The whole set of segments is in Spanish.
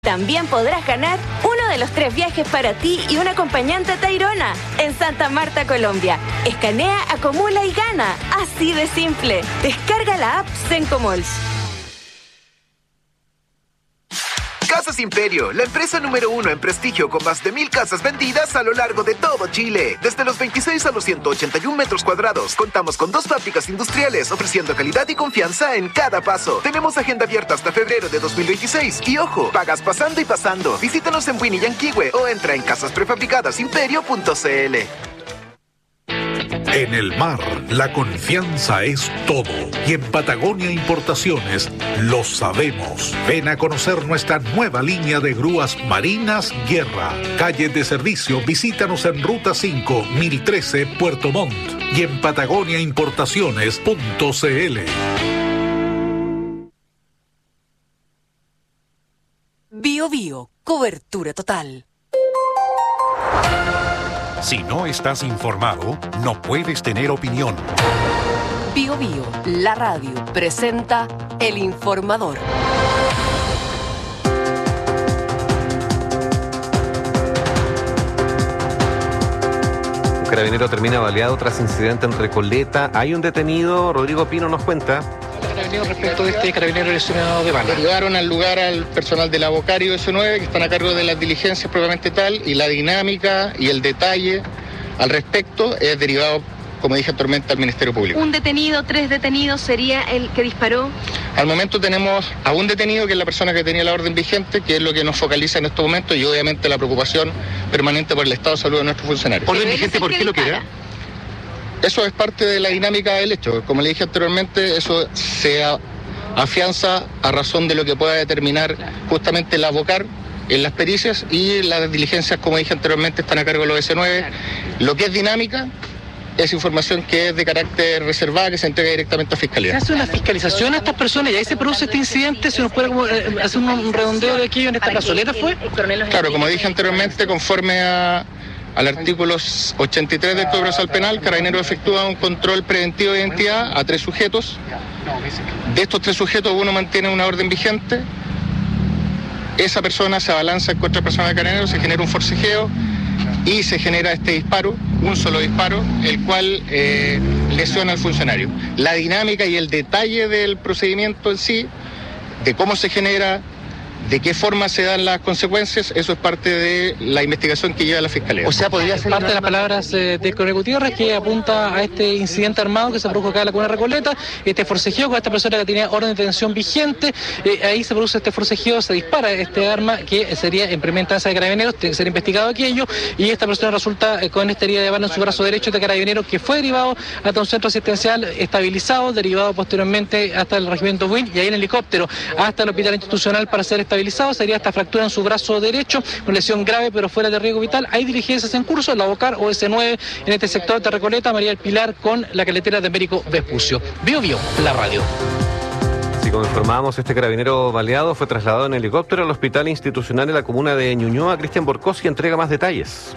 También podrás ganar uno de los 3 viajes para ti y un acompañante a Tayrona en Santa Marta, Colombia. Escanea, acumula y gana. Así de simple. Descarga la app Sencomalls. Casas Imperio, la empresa número 1 en prestigio con más de 1,000 casas vendidas a lo largo de todo Chile. Desde los 26 a los 181 metros cuadrados. Contamos con 2 fábricas industriales ofreciendo calidad y confianza en cada paso. Tenemos agenda abierta hasta febrero de 2026. Y ojo, pagas pasando y pasando. Visítanos en Winnie Yanquihue o entra en casasprefabricadosimperio.cl. En el mar, la confianza es todo. Y en Patagonia Importaciones lo sabemos. Ven a conocer nuestra nueva línea de grúas marinas Guerra. Calle de servicio, visítanos en Ruta 5, 1013, Puerto Montt. Y en patagoniaimportaciones.cl. Bio Bio, cobertura total. Si no estás informado, no puedes tener opinión. Bio Bio, la radio, presenta El Informador. Un carabinero termina baleado tras incidente en Recoleta. Hay un detenido, Rodrigo Pino nos cuenta. Respecto de este carabinero lesionado de bala. Llevaron al lugar al personal del Abocario S9 que están a cargo de las diligencias propiamente tal, y la dinámica y el detalle al respecto es derivado, como dije anteriormente, al Ministerio Público. Un detenido, 3 detenidos, ¿sería el que disparó? Al momento tenemos a un detenido, que es la persona que tenía la orden vigente, que es lo que nos focaliza en estos momentos, y obviamente la preocupación permanente por el estado de salud de nuestros funcionarios. ¿Orden vigente por qué lo quiera? Eso es parte de la dinámica del hecho. Como le dije anteriormente, eso se afianza a razón de lo que pueda determinar justamente el abocar en las pericias, y las diligencias, como dije anteriormente, están a cargo de los S9. Lo que es dinámica es información que es de carácter reservada, que se entrega directamente a Fiscalía. ¿Se hace una fiscalización a estas personas y ahí se produce este incidente? ¿Se nos puede hacer un redondeo de aquello en esta gasolera fue? Claro, como dije anteriormente, conforme al artículo 83 del Código Procesal Penal, Carabinero efectúa un control preventivo de identidad a 3 sujetos. De estos 3 sujetos, uno mantiene una orden vigente. Esa persona se abalanza en contra de persona de Carabinero, se genera un forcejeo y se genera este disparo, un solo disparo, el cual lesiona al funcionario. La dinámica y el detalle del procedimiento en sí, de cómo se genera, de qué forma se dan las consecuencias, eso es parte de la investigación que lleva la Fiscalía. O sea, podría ser parte de las palabras del coronel Gutiérrez, que apunta a este incidente armado que se produjo acá en la comuna de Recoleta, este forcejeo con esta persona que tenía orden de detención vigente. Ahí se produce este forcejeo, se dispara este arma que sería en primera instancia de Carabineros, tiene que ser investigado aquello, y esta persona resulta con esta herida de bala en su brazo derecho de Carabineros, que fue derivado hasta un centro asistencial estabilizado, derivado posteriormente hasta el regimiento Buin, y ahí en helicóptero hasta el hospital institucional para ser estabilizado. Sería esta fractura en su brazo derecho, una lesión grave pero fuera de riesgo vital. Hay diligencias en curso, la Bocar o S9 en este sector de Recoleta, María del Pilar con la carretera de Américo Vespucio. Bio Bio, la radio. Sí, como informábamos, este carabinero baleado fue trasladado en helicóptero al hospital institucional de la comuna de Ñuñoa. Cristian Borcosi entrega más detalles.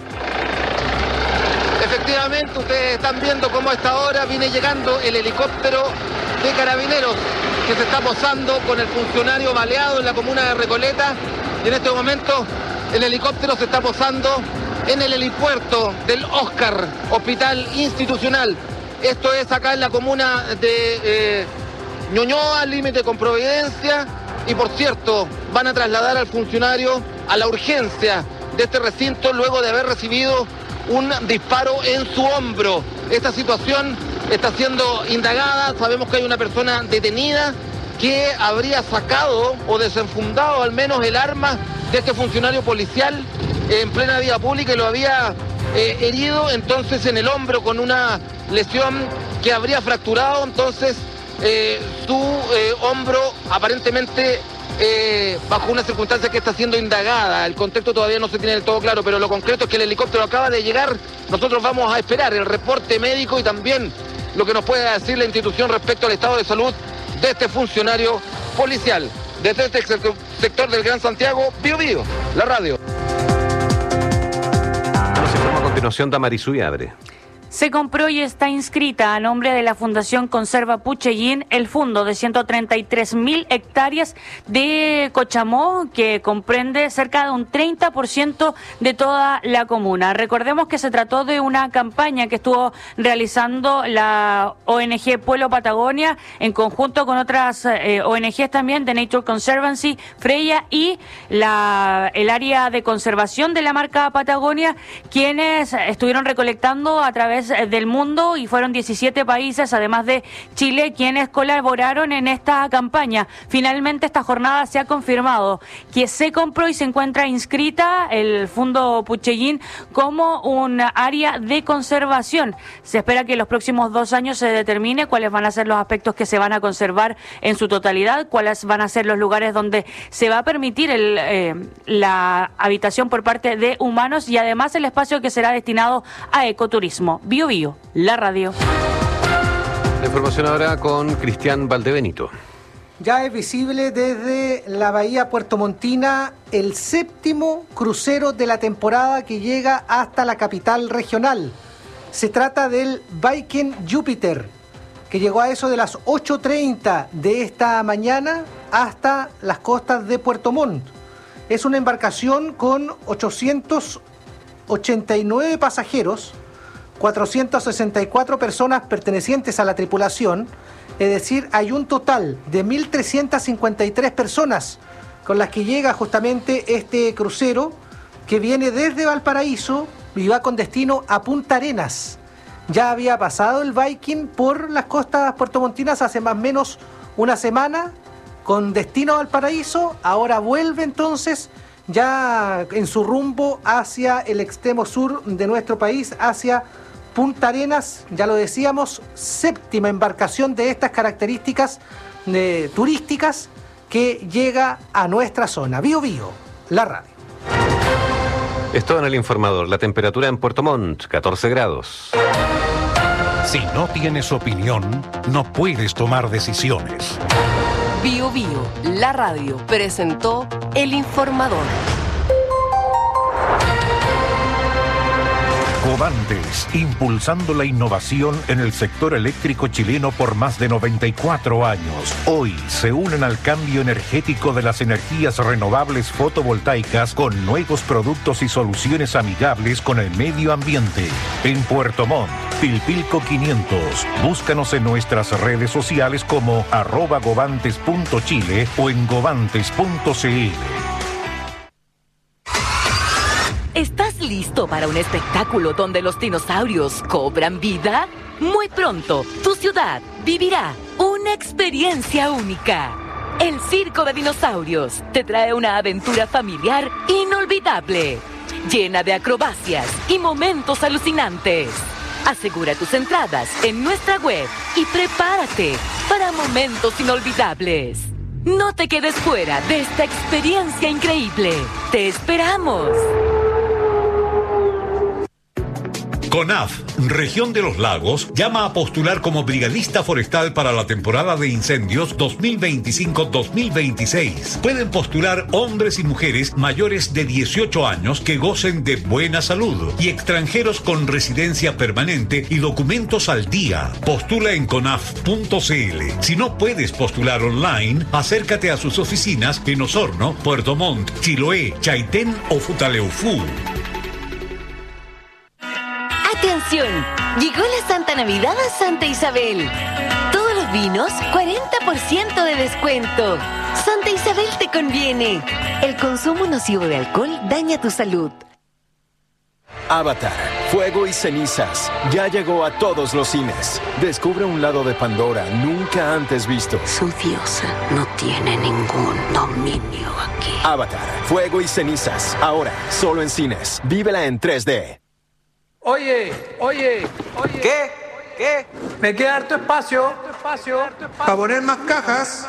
Efectivamente, ustedes están viendo cómo a esta hora viene llegando el helicóptero de Carabineros que se está posando con el funcionario baleado en la comuna de Recoleta, y en este momento el helicóptero se está posando en el helipuerto del Oscar, hospital institucional. Esto es acá en la comuna de Ñuñoa, límite con Providencia, y por cierto, van a trasladar al funcionario a la urgencia de este recinto luego de haber recibido un disparo en su hombro. Esta situación está siendo indagada. Sabemos que hay una persona detenida que habría sacado o desenfundado al menos el arma de este funcionario policial en plena vía pública, y lo había herido entonces en el hombro con una lesión que habría fracturado entonces su hombro, aparentemente bajo una circunstancia que está siendo indagada. El contexto todavía no se tiene del todo claro, pero lo concreto es que el helicóptero acaba de llegar. Nosotros vamos a esperar el reporte médico y también lo que nos pueda decir la institución respecto al estado de salud de este funcionario policial. Desde este sector del Gran Santiago, Bio Bio, la radio. Nos informa a continuación Damaris Uyabre. Se compró y está inscrita a nombre de la Fundación Conserva Puchellín el fondo de 133.000 hectáreas de Cochamó, que comprende cerca de un 30% de toda la comuna. Recordemos que se trató de una campaña que estuvo realizando la ONG Pueblo Patagonia en conjunto con otras ONGs también, de Nature Conservancy, Freya y el área de conservación de la marca Patagonia, quienes estuvieron recolectando a través del mundo, y fueron 17 países, además de Chile, quienes colaboraron en esta campaña. Finalmente esta jornada se ha confirmado que se compró y se encuentra inscrita el Fondo Puchellín como un área de conservación. Se espera que en los próximos 2 años se determine cuáles van a ser los aspectos que se van a conservar en su totalidad, cuáles van a ser los lugares donde se va a permitir la habitación por parte de humanos, y además el espacio que será destinado a ecoturismo. Bio Bio, la radio. La información ahora con Cristian Valdebenito. Ya es visible desde la bahía puertomontina el 7º crucero de la temporada que llega hasta la capital regional. Se trata del Viking Jupiter, que llegó a eso de las 8:30 de esta mañana hasta las costas de Puerto Montt. Es una embarcación con 889 pasajeros, 464 personas pertenecientes a la tripulación, es decir, hay un total de 1.353 personas con las que llega justamente este crucero, que viene desde Valparaíso y va con destino a Punta Arenas. Ya había pasado el Viking por las costas puertomontinas hace más o menos una semana, con destino a Valparaíso. Ahora vuelve entonces ya en su rumbo hacia el extremo sur de nuestro país, hacia Punta Arenas. Ya lo decíamos, 7ª embarcación de estas características turísticas que llega a nuestra zona. Bio Bio, la radio. Esto en el informador. La temperatura en Puerto Montt, 14 grados. Si no tienes opinión, no puedes tomar decisiones. Bio Bio, la radio, presentó El Informador. Covantes, impulsando la innovación en el sector eléctrico chileno por más de 94 años. Hoy se unen al cambio energético de las energías renovables fotovoltaicas con nuevos productos y soluciones amigables con el medio ambiente. En Puerto Montt, Pilpilco 500. Búscanos en nuestras redes sociales como @govantes.chile o en govantes.cl. ¿Estás listo para un espectáculo donde los dinosaurios cobran vida? Muy pronto, tu ciudad vivirá una experiencia única. El Circo de Dinosaurios te trae una aventura familiar inolvidable, llena de acrobacias y momentos alucinantes. Asegura tus entradas en nuestra web y prepárate para momentos inolvidables. No te quedes fuera de esta experiencia increíble. ¡Te esperamos! CONAF, Región de los Lagos, llama a postular como brigadista forestal para la temporada de incendios 2025-2026. Pueden postular hombres y mujeres mayores de 18 años que gocen de buena salud y extranjeros con residencia permanente y documentos al día. Postula en conaf.cl. Si no puedes postular online, acércate a sus oficinas en Osorno, Puerto Montt, Chiloé, Chaitén o Futaleufú. ¡Atención! Llegó la Santa Navidad a Santa Isabel. Todos los vinos, 40% de descuento. Santa Isabel te conviene. El consumo nocivo de alcohol daña tu salud. Avatar, Fuego y Cenizas, ya llegó a todos los cines. Descubre un lado de Pandora nunca antes visto. Su diosa no tiene ningún dominio aquí. Avatar, Fuego y Cenizas, ahora solo en cines. Vívela en 3D. Oye. ¿Qué? Me queda harto espacio para poner más cajas.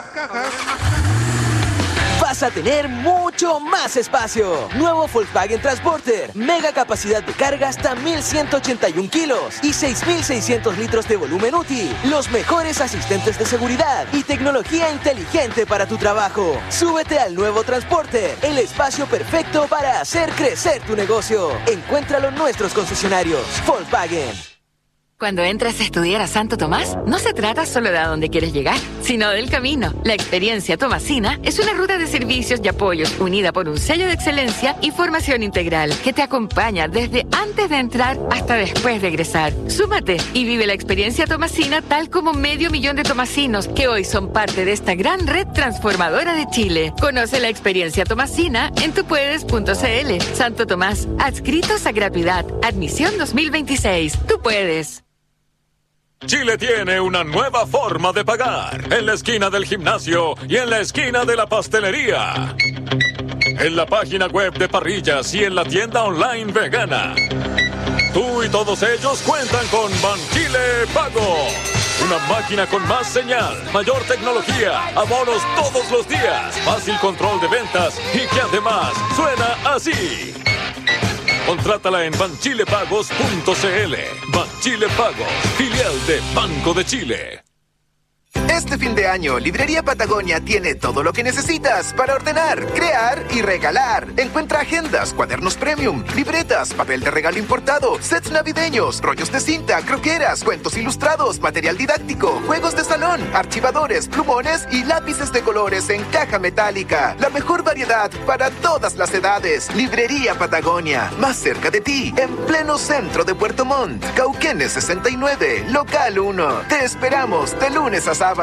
Vas a tener mucho más espacio. Nuevo Volkswagen Transporter. Mega capacidad de carga hasta 1.181 kilos y 6.600 litros de volumen útil. Los mejores asistentes de seguridad y tecnología inteligente para tu trabajo. Súbete al nuevo Transporter. El espacio perfecto para hacer crecer tu negocio. Encuéntralo en nuestros concesionarios. Volkswagen. Cuando entras a estudiar a Santo Tomás, no se trata solo de a dónde quieres llegar, sino del camino. La experiencia tomasina es una ruta de servicios y apoyos unida por un sello de excelencia y formación integral que te acompaña desde antes de entrar hasta después de egresar. Súmate y vive la experiencia tomasina tal como 500.000 de tomasinos que hoy son parte de esta gran red transformadora de Chile. Conoce la experiencia tomasina en tupuedes.cl. Santo Tomás, adscritos a gratuidad. Admisión 2026. Tú puedes. Chile tiene una nueva forma de pagar. En la esquina del gimnasio y en la esquina de la pastelería. En la página web de Parrillas y en la tienda online vegana. Tú y todos ellos cuentan con Banchile Pago. Una máquina con más señal, mayor tecnología, abonos todos los días, fácil control de ventas y que además suena así. Contrátala en banchilepagos.cl. Banchile Pagos, filial de Banco de Chile. Este fin de año, Librería Patagonia tiene todo lo que necesitas para ordenar, crear y regalar. Encuentra agendas, cuadernos premium, libretas, papel de regalo importado, sets navideños, rollos de cinta, croqueras, cuentos ilustrados, material didáctico, juegos de salón, archivadores, plumones y lápices de colores en caja metálica. La mejor variedad para todas las edades. Librería Patagonia, más cerca de ti, en pleno centro de Puerto Montt, Cauquenes 69, local 1. Te esperamos de lunes a sábado.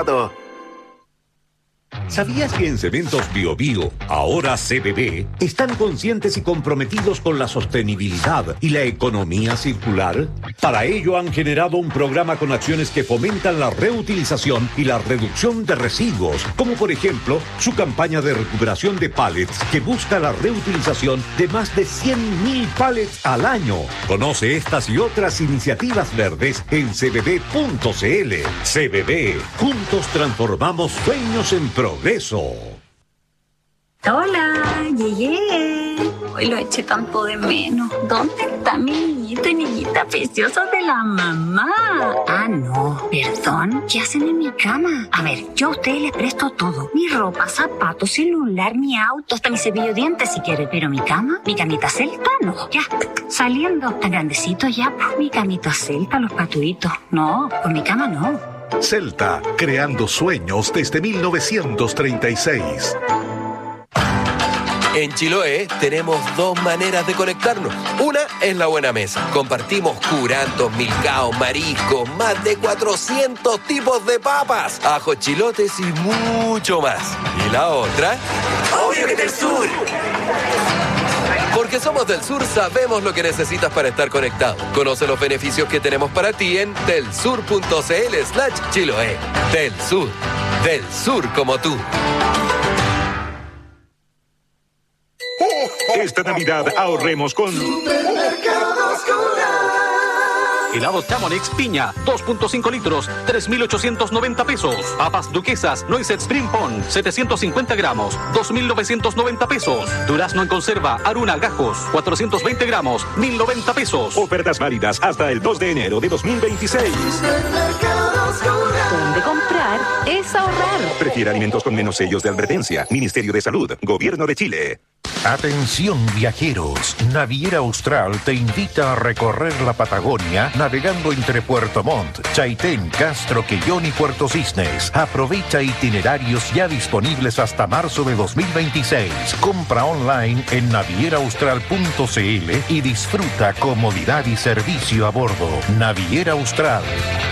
¿Sabías que en Cementos Biobío, ahora CBB, están conscientes y comprometidos con la sostenibilidad y la economía circular? Para ello han generado un programa con acciones que fomentan la reutilización y la reducción de residuos, como por ejemplo su campaña de recuperación de pallets que busca la reutilización de más de 100.000 pallets al año. Conoce estas y otras iniciativas verdes en cbb.cl. CBB, juntos transformamos sueños en progreso. Hola, llegué. Hoy lo eché tanto de menos. ¿Dónde está mi niñito y niñita preciosa de la mamá? Ah, no, perdón. ¿Qué hacen en mi cama? A ver, yo a ustedes les presto todo. Mi ropa, zapatos, celular, mi auto, hasta mi cepillo de dientes si quieren. Pero mi cama, mi camita celta, no. Ya, saliendo. Tan grandecito ya, pues mi camita celta, los patuitos. No, por mi cama no. Celta, creando sueños desde 1936. En Chiloé tenemos dos maneras de conectarnos. Una es la buena mesa. Compartimos curantos, milcaos, mariscos, más de 400 tipos de papas, ajos, chilotes y mucho más. Y la otra, obvio que del sur. Porque somos del sur, sabemos lo que necesitas para estar conectado. Conoce los beneficios que tenemos para ti en delsur.cl/Chiloé. Del sur como tú. Esta Navidad ahorremos con Helados Chamonix Piña, 2.5 litros, 3.890 pesos. Papas Duquesas, Noiset Spring Pond, 750 gramos, 2.990 pesos. Durazno en conserva, Aruna Gajos, 420 gramos, 1.090 pesos. Ofertas válidas hasta el 2 de enero de 2026. Donde comprar es ahorrar. Prefiere alimentos con menos sellos de advertencia. Ministerio de Salud, Gobierno de Chile. Atención viajeros, Naviera Austral te invita a recorrer la Patagonia navegando entre Puerto Montt, Chaitén, Castro, Quellón y Puerto Cisnes. Aprovecha itinerarios ya disponibles hasta marzo de 2026. Compra online en navieraaustral.cl y disfruta comodidad y servicio a bordo. Naviera Austral.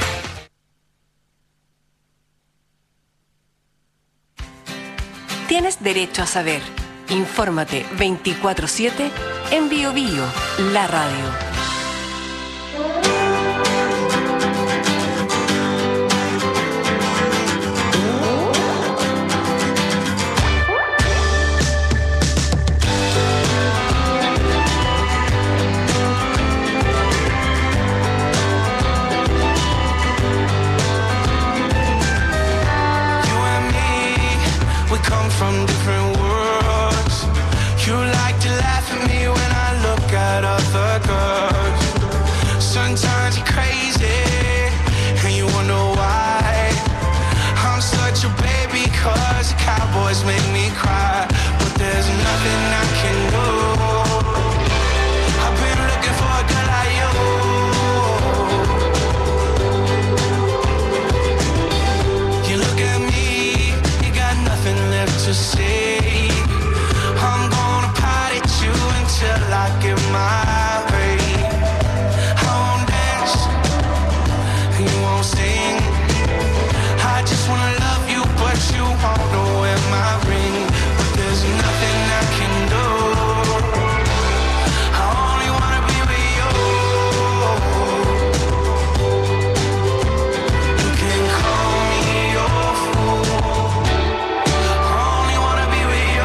Tienes derecho a saber. Infórmate 24/7 en Biobío, la radio. From different worlds. You like to laugh at me when I look at other girls. Sometimes you're crazy and you wonder why. I'm such a baby cause the Cowboys make me cry. But there's nothing I can do. I've been looking for a girl like you. my pain. I won't dance, and you won't sing. I just wanna love you, but you won't know where my ring. But there's nothing I can do. I only wanna be with you. You can call me your fool. I only wanna be with you.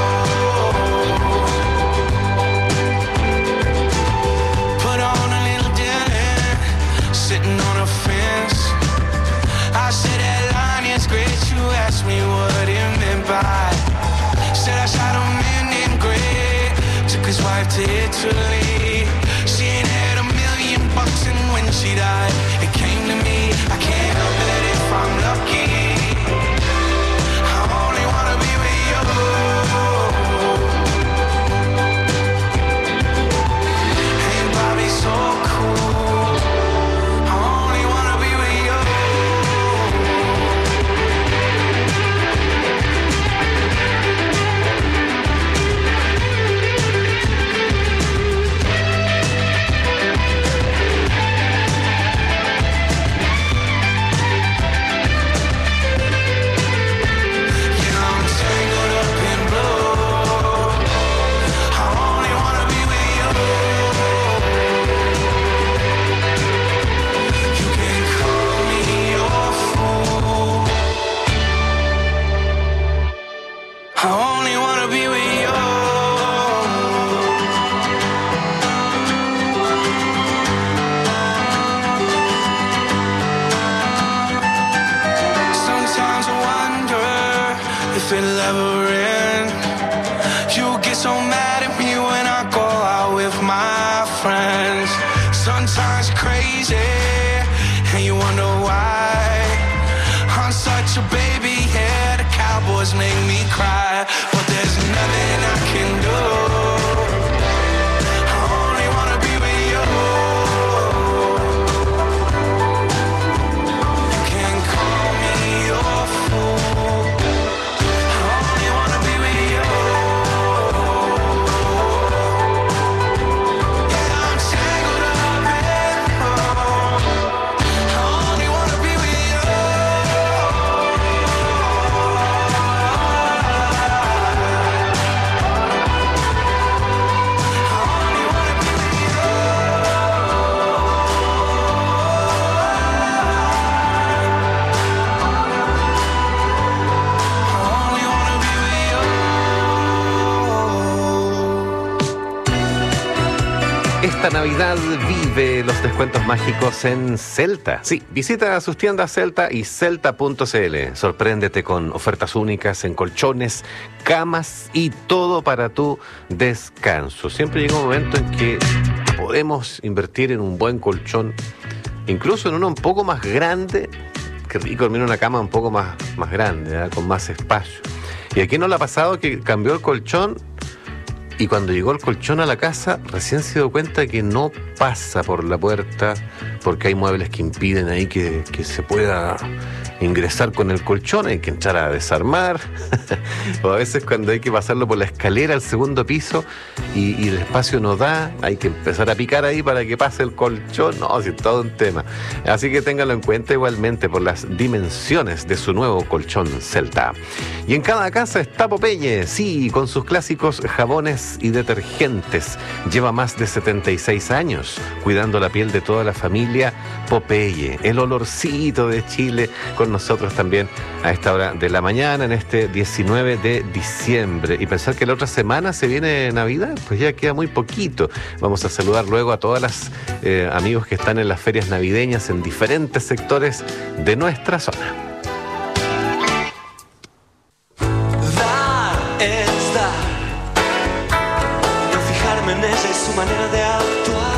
Put on a little dance, sitting on a fence. I said that line is great. You asked me what it meant by. Said I shot a man in gray. Took his wife to Italy. She ain't had $1 million, and when she died, it came to me. I can't help it if I'm lucky. I only wanna be with you. Hey, Bobby, so cool. I only wanna be with you. I only wanna be with you. Sometimes I wonder if it'll ever end. You get so mad at me when I go out with my friends. Sometimes you're crazy and you wonder why. I'm such a baby, yeah, the Cowboys make me cry. But there's nothing I can do. I only wanna be with you. You can call me your fool. I only wanna be with you. Yeah, I'm tangled up in love. I only wanna be with you. Esta Navidad vive los descuentos mágicos en Celta. Sí, visita sus tiendas Celta y celta.cl. Sorpréndete con ofertas únicas en colchones, camas y todo para tu descanso. Siempre llega un momento en que podemos invertir en un buen colchón, incluso en uno un poco más grande. Qué rico dormir en una cama un poco más grande, ¿verdad? Con más espacio. ¿Y a quién no le ha pasado que cambió el colchón? Y cuando llegó el colchón a la casa, recién se dio cuenta que no pasa por la puerta porque hay muebles que impiden ahí que se pueda ingresar con el colchón. Hay que entrar a desarmar o a veces cuando hay que pasarlo por la escalera al segundo piso y el espacio no da, hay que empezar a picar ahí para que pase el colchón. No, es todo un tema. Así que ténganlo en cuenta igualmente por las dimensiones de su nuevo colchón Celta. Y en cada casa está Popeye, sí, con sus clásicos jabones y detergentes. Lleva más de 76 años cuidando la piel de toda la familia. Popeye, el olorcito de Chile, con nosotros también a esta hora de la mañana, en este 19 de diciembre. Y pensar que la otra semana se viene Navidad, pues ya queda muy poquito. Vamos a saludar luego a todas las amigos que están en las ferias navideñas en diferentes sectores de nuestra zona. Dar es dar. No fijarme en ella y su manera de actuar.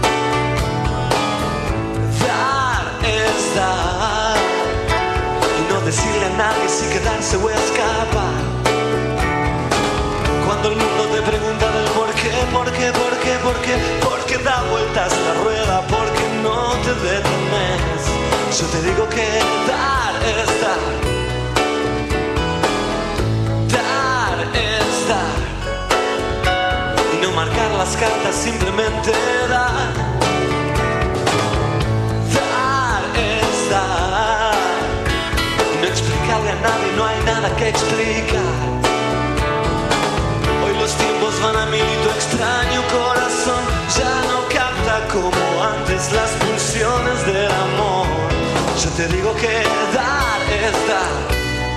Dar es dar. Y no decirle a nadie si quedarse o escapar. Cuando el mundo te pregunta del por qué, porque da vueltas la rueda, porque no te detenes. Yo te digo que dar es dar. Dar es dar. Y no marcar las cartas, simplemente dar. Dar es dar. Y no explicarle a nadie, no hay nada que explicar. Hoy los tiempos van a mil y tu extraño corazón ya no capta como antes las pulsiones del amor. Yo te digo que dar es dar.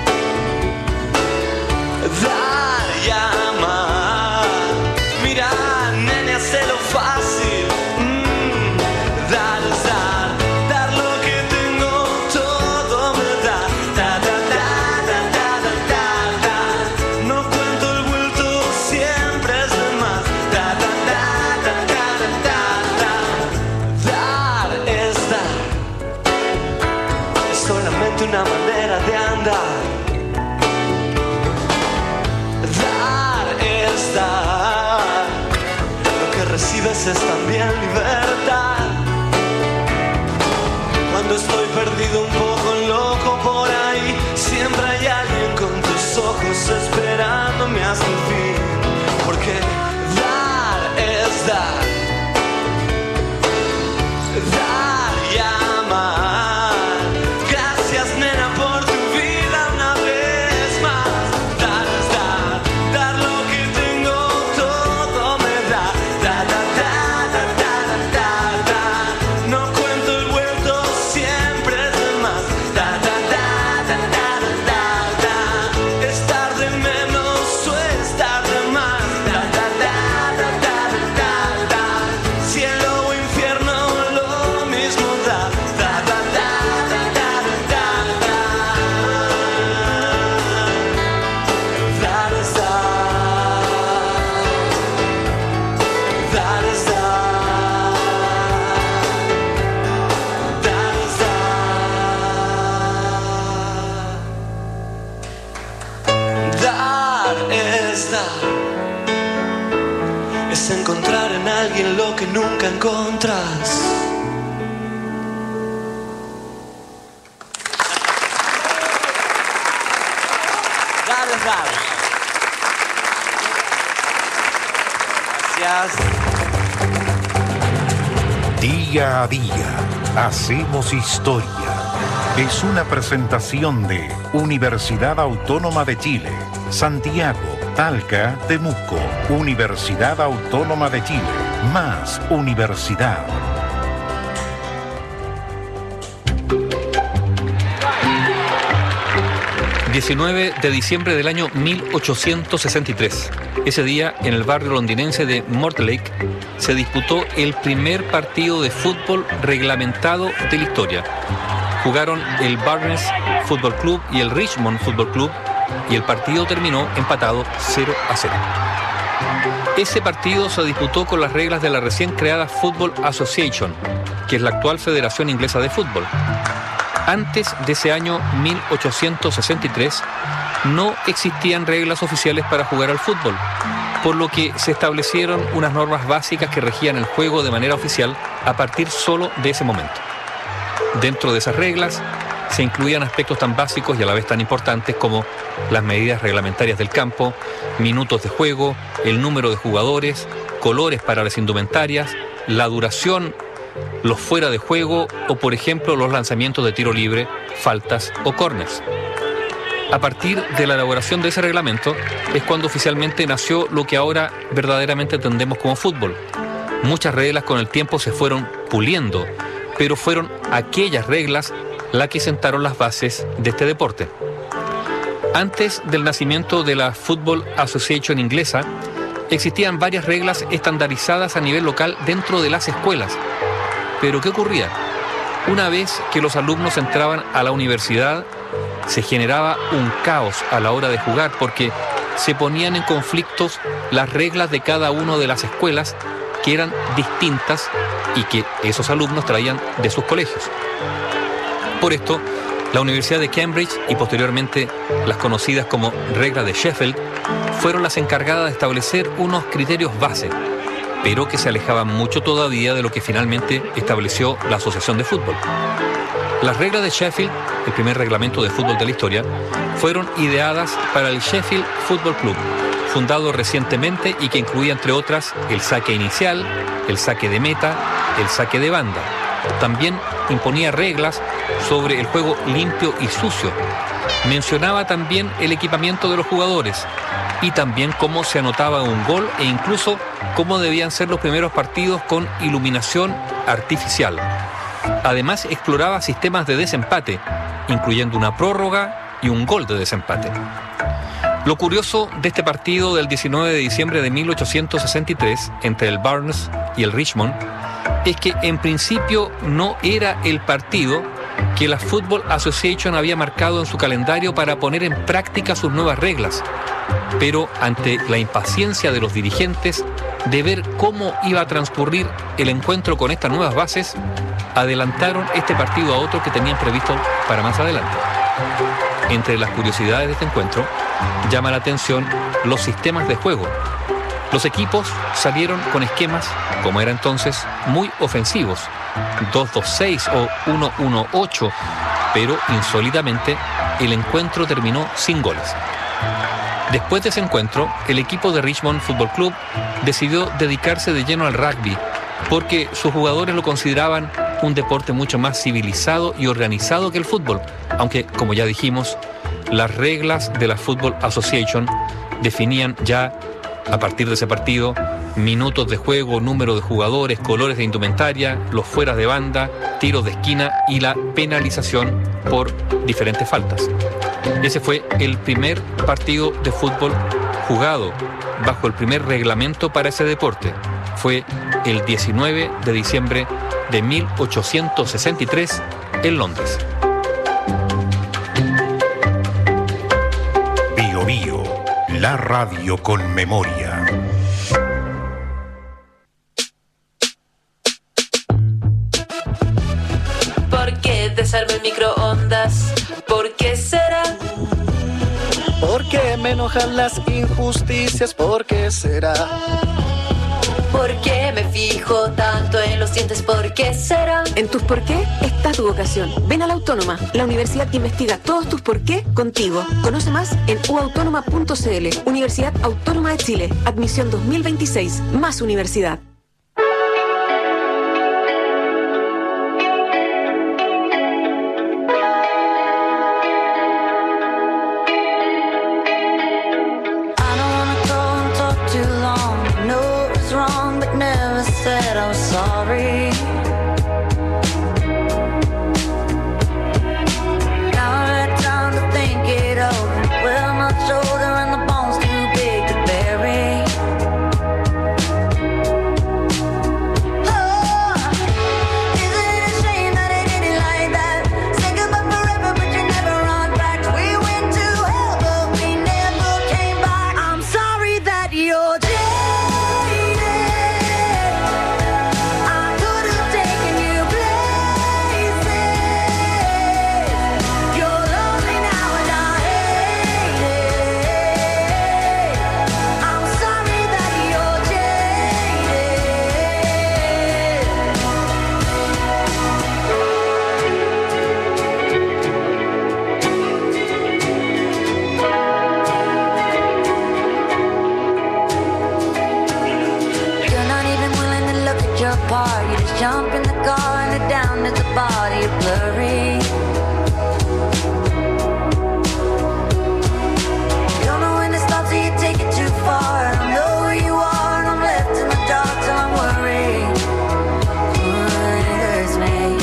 Dar y amar. Mira, nene, hazlo fácil. Dar es dar. Dar lo que tengo, todo me da. Da, da, da, da, da, da, da, da. No cuento el vuelto, siempre es de más. Da, da, da, da, da, da, da, da. Dar es dar. Es solamente una manera de andar. Dar. Lo que recibes es también libertad. Cuando estoy perdido, un poco loco por ahí, siempre hay alguien con tus ojos esperándome hasta el fin. Porque dar es dar. Dar y amar. Gracias, nena, por tu vida una vez más. Dar es dar. Dar lo que tengo, todo me da. Da, da, da, da, da, da, da. No cuento el vuelto, siempre es de más. Da, da, da, da, da, da, da. Estar de menos o estar de más. Da, da, da, da, da, da, da. Cielo o infierno, lo mismo da. Da, da, da, da, da, da, da. Dar es dar. Dar es dar. Dar es dar. Dar es dar. Es encontrar en alguien lo que nunca encontras. Dar es dar. Gracias. Día a día hacemos historia. Es una presentación de Universidad Autónoma de Chile, Santiago, Talca, Temuco. Universidad Autónoma de Chile, más universidad. ...19 de diciembre del año 1863. Ese día, en el barrio londinense de Mortlake, se disputó el primer partido de fútbol reglamentado de la historia. Jugaron el Barnes Football Club y el Richmond Football Club, y el partido terminó empatado 0-0. Ese partido se disputó con las reglas de la recién creada Football Association, que es la actual Federación Inglesa de Fútbol. Antes de ese año 1863 no existían reglas oficiales para jugar al fútbol, por lo que se establecieron unas normas básicas que regían el juego de manera oficial a partir solo de ese momento. Dentro de esas reglas se incluían aspectos tan básicos y a la vez tan importantes como las medidas reglamentarias del campo, minutos de juego, el número de jugadores, colores para las indumentarias, la duración, los fuera de juego o, por ejemplo, los lanzamientos de tiro libre, faltas o córners. A partir de la elaboración de ese reglamento es cuando oficialmente nació lo que ahora verdaderamente entendemos como fútbol. Muchas reglas con el tiempo se fueron puliendo, pero fueron aquellas reglas las que sentaron las bases de este deporte. Antes del nacimiento de la Football Association inglesa, existían varias reglas estandarizadas a nivel local dentro de las escuelas. Pero ¿qué ocurría? Una vez que los alumnos entraban a la universidad, se generaba un caos a la hora de jugar porque se ponían en conflictos las reglas de cada una de las escuelas que eran distintas y que esos alumnos traían de sus colegios. Por esto, la Universidad de Cambridge y posteriormente las conocidas como reglas de Sheffield fueron las encargadas de establecer unos criterios base, pero que se alejaban mucho todavía de lo que finalmente estableció la Asociación de Fútbol. Las reglas de Sheffield, el primer reglamento de fútbol de la historia, fueron ideadas para el Sheffield Football Club, fundado recientemente y que incluía, entre otras, el saque inicial, el saque de meta, el saque de banda. También imponía reglas sobre el juego limpio y sucio. Mencionaba también el equipamiento de los jugadores y también cómo se anotaba un gol e incluso cómo debían ser los primeros partidos con iluminación artificial. Además, exploraba sistemas de desempate, incluyendo una prórroga y un gol de desempate. Lo curioso de este partido del 19 de diciembre de 1863 entre el Barnes y el Richmond es que en principio no era el partido que la Football Association había marcado en su calendario para poner en práctica sus nuevas reglas. Pero ante la impaciencia de los dirigentes de ver cómo iba a transcurrir el encuentro con estas nuevas bases, adelantaron este partido a otro que tenían previsto para más adelante. Entre las curiosidades de este encuentro, llama la atención los sistemas de juego. Los equipos salieron con esquemas, como era entonces, muy ofensivos, 2-2-6 o 1-1-8, pero insólitamente el encuentro terminó sin goles. Después de ese encuentro, el equipo de Richmond Football Club decidió dedicarse de lleno al rugby, porque sus jugadores lo consideraban un deporte mucho más civilizado y organizado que el fútbol, aunque, como ya dijimos, las reglas de la Football Association definían ya, a partir de ese partido, minutos de juego, número de jugadores, colores de indumentaria, los fueras de banda, tiros de esquina y la penalización por diferentes faltas. Ese fue el primer partido de fútbol jugado bajo el primer reglamento para ese deporte. Fue el 19 de diciembre de 1863 en Londres. Bio Bio, la radio con memoria. ¿Por qué te salva el microondas? ¿Por qué será? ¿Por qué me enojan las injusticias? ¿Por qué será? ¿Por qué me fijo tanto en los dientes? ¿Por qué será? En tus por qué está tu vocación. Ven a la Autónoma, la universidad que investiga todos tus por qué contigo. Conoce más en uautónoma.cl. Universidad Autónoma de Chile. Admisión 2026. Más universidad. Said I'm sorry. Now I had time to think it over. Well, my shoulder and the bones too big to bury. Oh, isn't it a shame that it ended like that? Say goodbye forever, but you never run back. We went to hell, but we never came back. I'm sorry that you're dead. You just jump in the car and head down to the body blurry. You don't know when to stop till you take it too far. I don't know where you are and I'm left in the dark till I'm worried. It hurts me.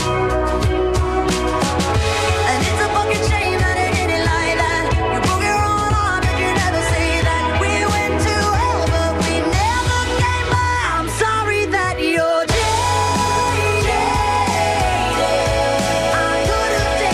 And it's a fucking shame that it ended like that. You broke your own heart but you never say that. We went to hell but we never came back. I'm sorry that you're I could have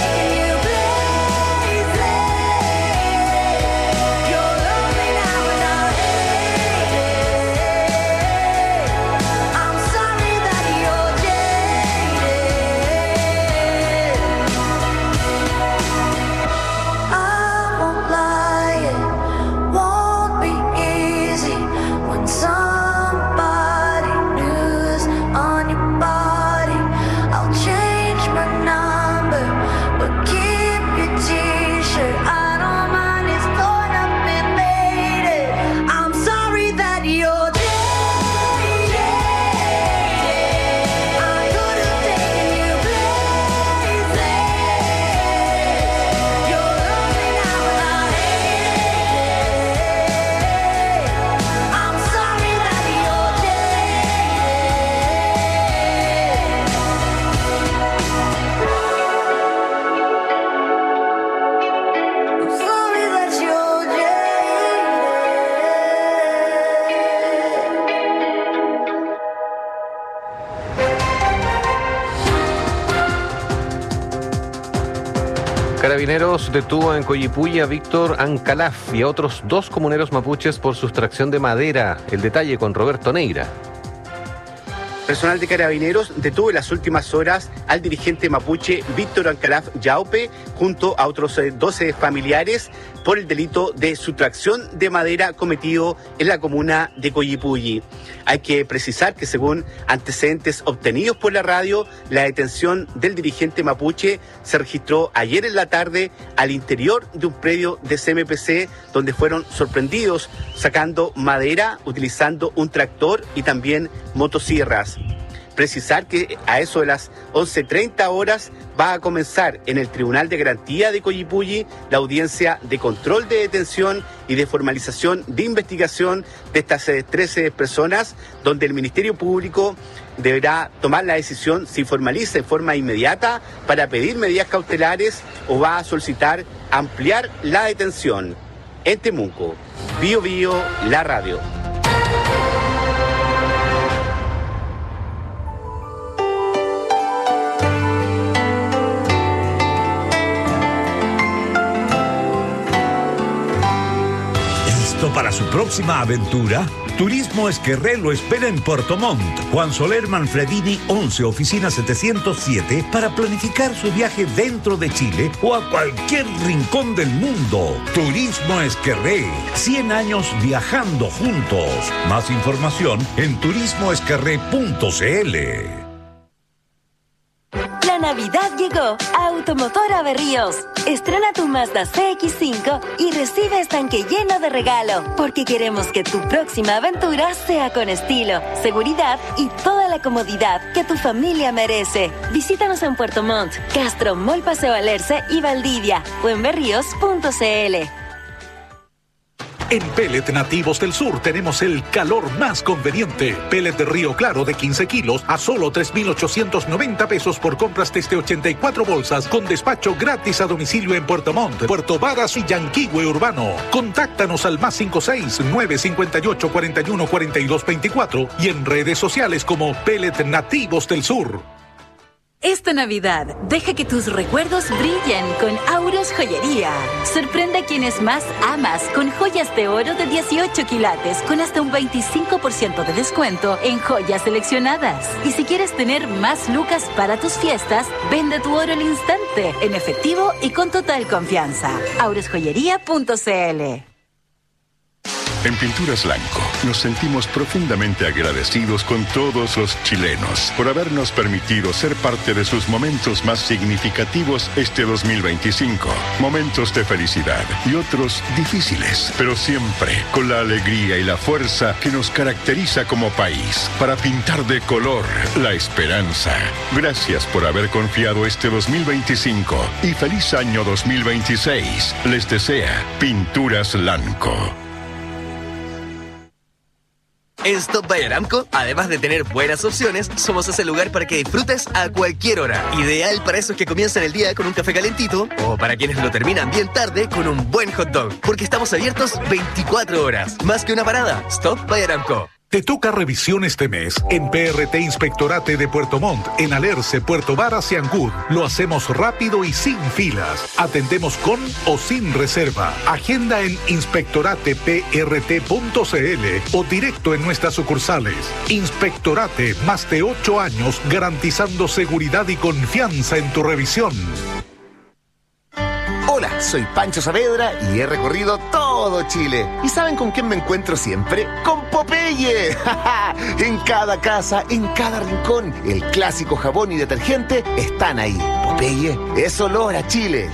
Carabineros detuvo en Coyipulli a Víctor Ancalaf y a otros 2 comuneros mapuches por sustracción de madera. El detalle con Roberto Neira. Personal de Carabineros detuvo en las últimas horas al dirigente mapuche Víctor Ancalaf Yaupe junto a otros 12 familiares por el delito de sustracción de madera cometido en la comuna de Coyipulli. Hay que precisar que según antecedentes obtenidos por la radio, la detención del dirigente mapuche se registró ayer en la tarde al interior de un predio de CMPC donde fueron sorprendidos sacando madera utilizando un tractor y también motosierras. Precisar que a eso de las 11:30 horas va a comenzar en el Tribunal de Garantía de Coyipulli la audiencia de control de detención y de formalización de investigación de estas 13 personas, donde el Ministerio Público deberá tomar la decisión si formaliza en forma inmediata para pedir medidas cautelares o va a solicitar ampliar la detención. En Temuco, Bío Bío, la radio. Para su próxima aventura, Turismo Esquerré lo espera en Puerto Montt. Juan Soler Manfredini 11, oficina 707, para planificar su viaje dentro de Chile o a cualquier rincón del mundo. Turismo Esquerré, 100 años viajando juntos. Más información en turismoesquerré.cl. La Navidad llegó a Automotora Berríos. Estrena tu Mazda CX-5 y recibe estanque lleno de regalo, porque queremos que tu próxima aventura sea con estilo, seguridad y toda la comodidad que tu familia merece. Visítanos en Puerto Montt, Castro, Mall Paseo Alerce y Valdivia o en berríos.cl. En Pellet Nativos del Sur tenemos el calor más conveniente. Pellet de Río Claro de 15 kilos a solo 3,890 pesos por compras desde 84 bolsas, con despacho gratis a domicilio en Puerto Montt, Puerto Varas y Yanquihue Urbano. Contáctanos al +56 958 41 42 24 y en redes sociales como Pellet Nativos del Sur. Esta Navidad, deja que tus recuerdos brillen con Auros Joyería. Sorprende a quienes más amas con joyas de oro de 18 quilates con hasta un 25% de descuento en joyas seleccionadas. Y si quieres tener más lucas para tus fiestas, vende tu oro al instante, en efectivo y con total confianza. aurosjoyería.cl. En Pinturas Lanco nos sentimos profundamente agradecidos con todos los chilenos por habernos permitido ser parte de sus momentos más significativos este 2025. Momentos de felicidad y otros difíciles, pero siempre con la alegría y la fuerza que nos caracteriza como país para pintar de color la esperanza. Gracias por haber confiado este 2025 y feliz año 2026. Les desea Pinturas Lanco. En Stop by Aramco, además de tener buenas opciones, somos ese lugar para que disfrutes a cualquier hora. Ideal para esos que comienzan el día con un café calentito o para quienes lo terminan bien tarde con un buen hot dog. Porque estamos abiertos 24 horas. Más que una parada, Stop by Aramco. Te toca revisión este mes en PRT Inspectorate de Puerto Montt, en Alerce, Puerto Varas y Ancud. Lo hacemos rápido y sin filas. Atendemos con o sin reserva. Agenda en inspectorateprt.cl o directo en nuestras sucursales. Inspectorate, más de 8 años garantizando seguridad y confianza en tu revisión. Hola, soy Pancho Saavedra y he recorrido todo Chile. ¿Y saben con quién me encuentro siempre? ¡Con Popeye! En cada casa, en cada rincón, el clásico jabón y detergente están ahí. Popeye es olor a Chile.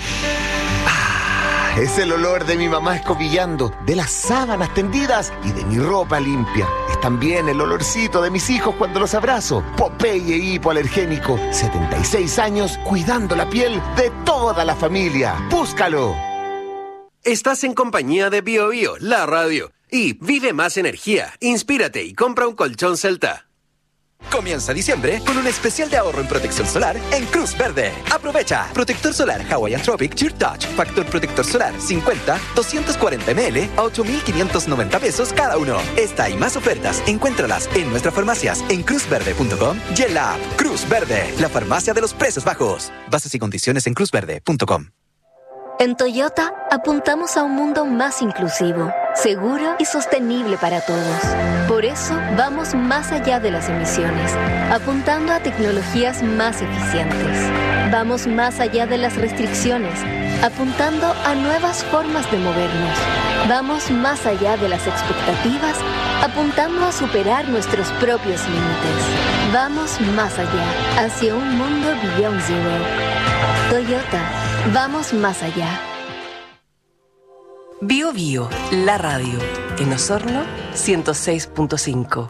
Es el olor de mi mamá escobillando, de las sábanas tendidas y de mi ropa limpia. Es también el olorcito de mis hijos cuando los abrazo. Popeye hipoalergénico, 76 años cuidando la piel de toda la familia. ¡Búscalo! Estás en compañía de Bío Bío, la radio. Y vive más energía, inspírate y compra un colchón Celta. Comienza diciembre con un especial de ahorro en protección solar en Cruz Verde. Aprovecha. Protector solar Hawaiian Tropic Sheer Touch. Factor protector solar 50, 240 ml a 8,590 pesos cada uno. Esta y más ofertas, encuéntralas en nuestras farmacias en cruzverde.com y en la app Cruz Verde, la farmacia de los precios bajos. Bases y condiciones en cruzverde.com. En Toyota apuntamos a un mundo más inclusivo, seguro y sostenible para todos. Por eso vamos más allá de las emisiones, apuntando a tecnologías más eficientes. Vamos más allá de las restricciones, apuntando a nuevas formas de movernos. Vamos más allá de las expectativas, apuntando a superar nuestros propios límites. Vamos más allá, hacia un mundo Beyond Zero. Toyota, vamos más allá. Bio Bio, la radio. En Osorno, 106.5.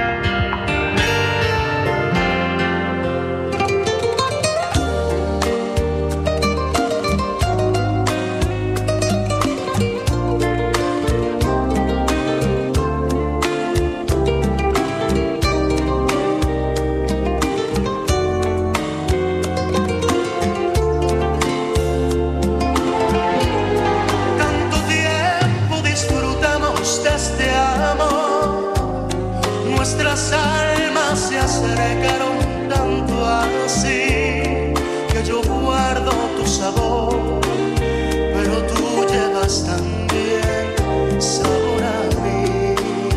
Tanto tiempo disfrutamos de este amor, nuestras almas se acercaron tanto así que yo guardo tu sabor, pero tú llevas también sabor a mí.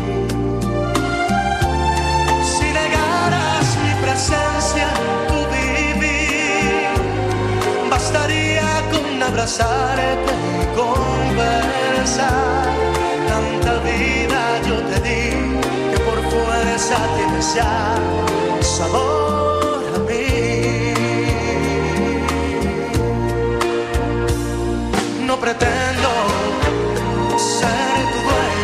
Si negaras mi presencia en tu vivir, bastaría con abrazarte y conversar. Tanta vida yo te di que por fuerza tienes ya sabor a mí. No pretendo ser tu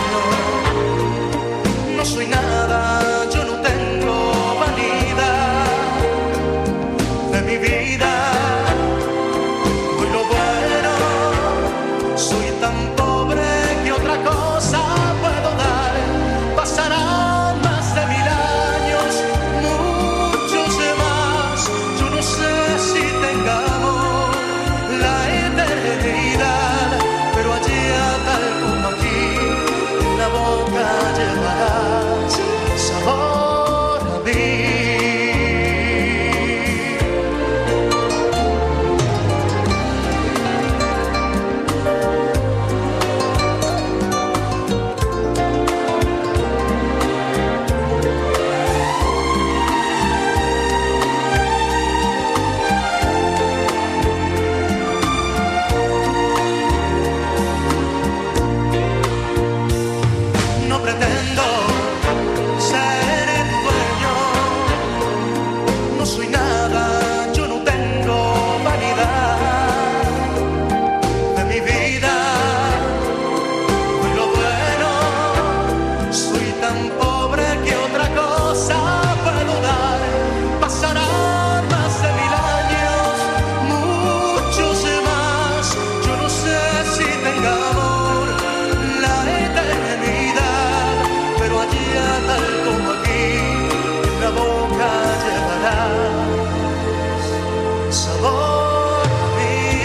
dueño, no soy nada, yo no tengo vanidad de mi vida. Hoy lo bueno, soy tan pobre que otra cosa puedo dar. Pasarán más de 1000 años, muchos más. Yo no sé si tengamos la eternidad, pero allá tal como aquí, en la boca llevarás sabor a mí. No pretendo ser tu dueño, no soy nada, yo no tengo vanidad de mi vida. Hoy lo bueno, soy tan pobre que otra cosa puedo dar. Pasarán más de 1000 años, muchos más. Yo no sé si tengamos la eternidad, pero allá tal como aquí, en la boca llevarás sabor a mí.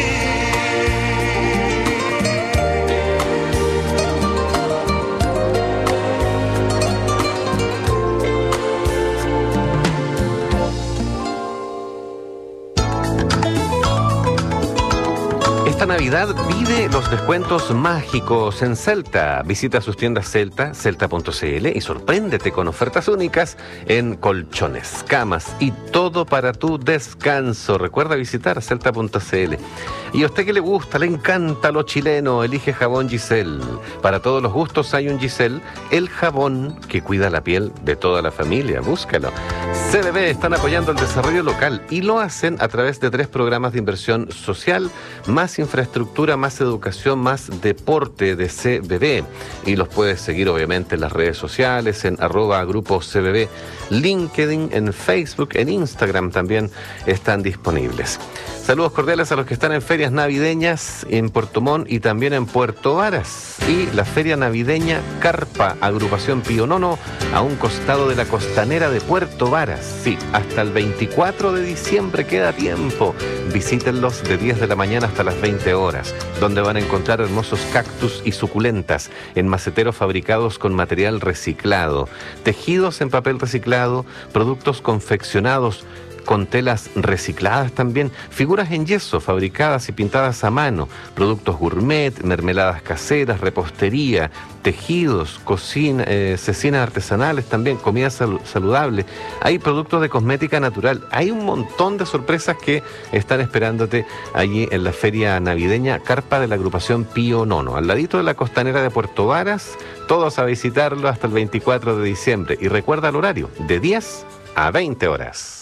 Esta Navidad vive los descuentos mágicos en Celta. Visita sus tiendas Celta, celta.cl y sorpréndete con ofertas únicas en colchones, camas y todo para tu descanso. Recuerda visitar celta.cl. Y a usted que le gusta, le encanta lo chileno, elige jabón Giselle. Para todos los gustos hay un Giselle, el jabón que cuida la piel de toda la familia. Búscalo. CBB están apoyando el desarrollo local y lo hacen a través de 3 programas de inversión social, más infraestructura, más educación, más deporte de CBB. Y los puedes seguir obviamente en las redes sociales, en @grupo CBB, LinkedIn, en Facebook, en Instagram también están disponibles. Saludos cordiales a los que están en ferias navideñas en Puerto Montt y también en Puerto Varas. Y la feria navideña Carpa, agrupación Pío Nono, a un costado de la costanera de Puerto Varas. Sí, hasta el 24 de diciembre queda tiempo. Visítenlos de 10 de la mañana hasta las 20 horas, donde van a encontrar hermosos cactus y suculentas en maceteros fabricados con material reciclado, tejidos en papel reciclado, productos confeccionados con telas recicladas también, figuras en yeso fabricadas y pintadas a mano, productos gourmet, mermeladas caseras, repostería, tejidos, cocina, cecinas artesanales también, comida saludable. Hay productos de cosmética natural. Hay un montón de sorpresas que están esperándote allí en la feria navideña, carpa de la agrupación Pío Nono, al ladito de la costanera de Puerto Varas. Todos a visitarlo hasta el 24 de diciembre. Y recuerda el horario, de 10 a 20 horas.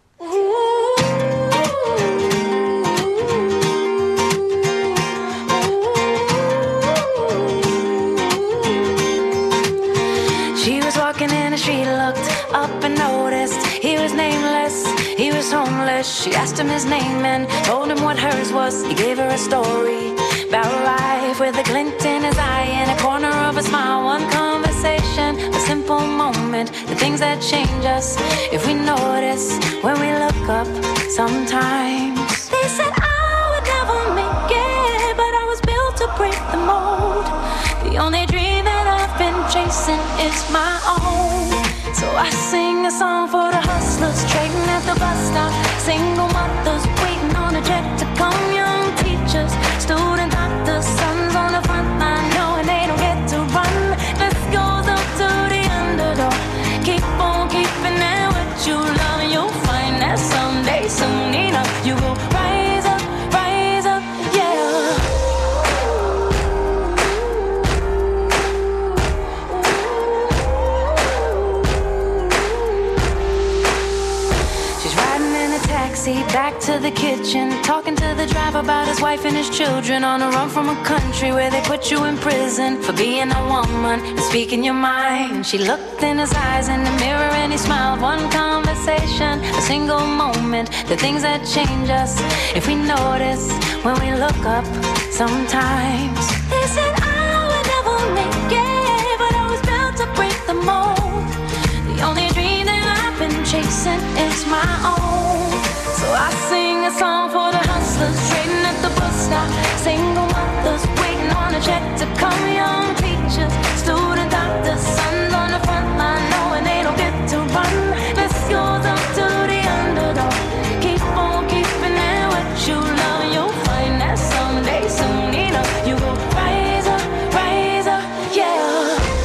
She was walking in and she looked up and noticed he was nameless, he was homeless. She asked him his name and told him what hers was. He gave her a story about life with a glint in his eye and a corner of a smile. One conversation, a simple moment, the things that change us if we notice when we look up sometimes. They said I would never make it, but I was built to break the mold. The only dream that I've been chasing is my own. So I sing a song for the hustlers trading at the bus stop, single mothers waiting on a jet to come, young teachers, student doctors, sons on the front line knowing they don't get to run. This goes up to the underdog. Keep on keeping it what you love, and you'll find that someday, soon enough, you will rise up, yeah. Back to the kitchen, talking to the driver about his wife and his children, on a run from a country where they put you in prison for being a woman and speaking your mind. She looked in his eyes in the mirror and he smiled. One conversation, a single moment, the things that change us if we notice when we look up sometimes. They said I would never make it, but I was built to break the mold. The only dream that I've been chasing is my own. So I sing a song for the hustlers trading at the bus stop, single mothers waiting on a check to come, young teachers, student doctors, sons on the front line knowing they don't get to run. This goes up to the underdog. Keep on keeping it what you love, and you'll find that someday, soon enough, you will rise up, yeah.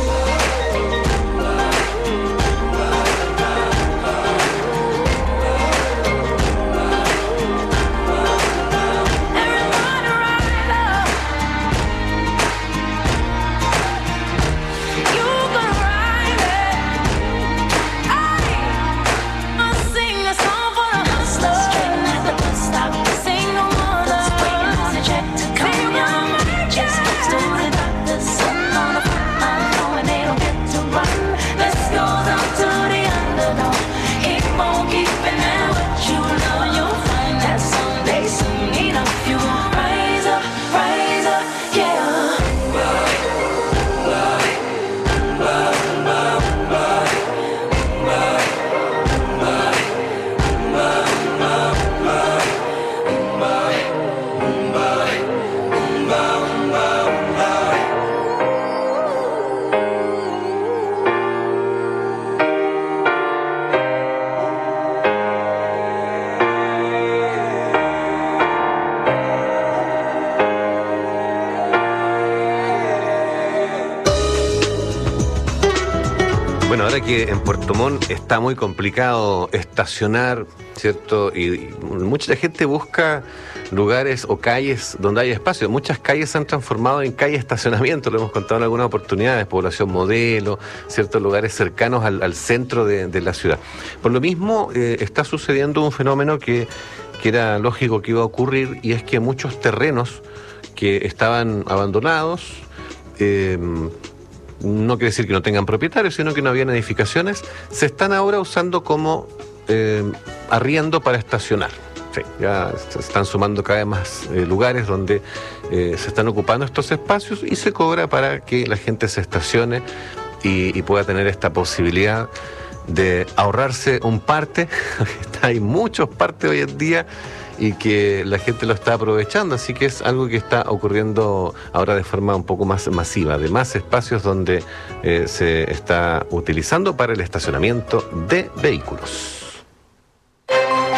Bueno, ahora que en Puerto Montt está muy complicado estacionar, ¿cierto? Y mucha gente busca lugares o calles donde haya espacio. Muchas calles se han transformado en calles de estacionamiento, lo hemos contado en algunas oportunidades, población modelo, ciertos lugares cercanos al centro de la ciudad. Por lo mismo, está sucediendo un fenómeno que era lógico que iba a ocurrir, y es que muchos terrenos que estaban abandonados, no quiere decir que no tengan propietarios, sino que no habían edificaciones, se están ahora usando como arriendo para estacionar. Sí, ya se están sumando cada vez más lugares donde se están ocupando estos espacios y se cobra para que la gente se estacione y pueda tener esta posibilidad de ahorrarse un parte. Hay muchos partes hoy en día y que la gente lo está aprovechando, así que es algo que está ocurriendo ahora de forma un poco más masiva, de más espacios donde se está utilizando para el estacionamiento de vehículos.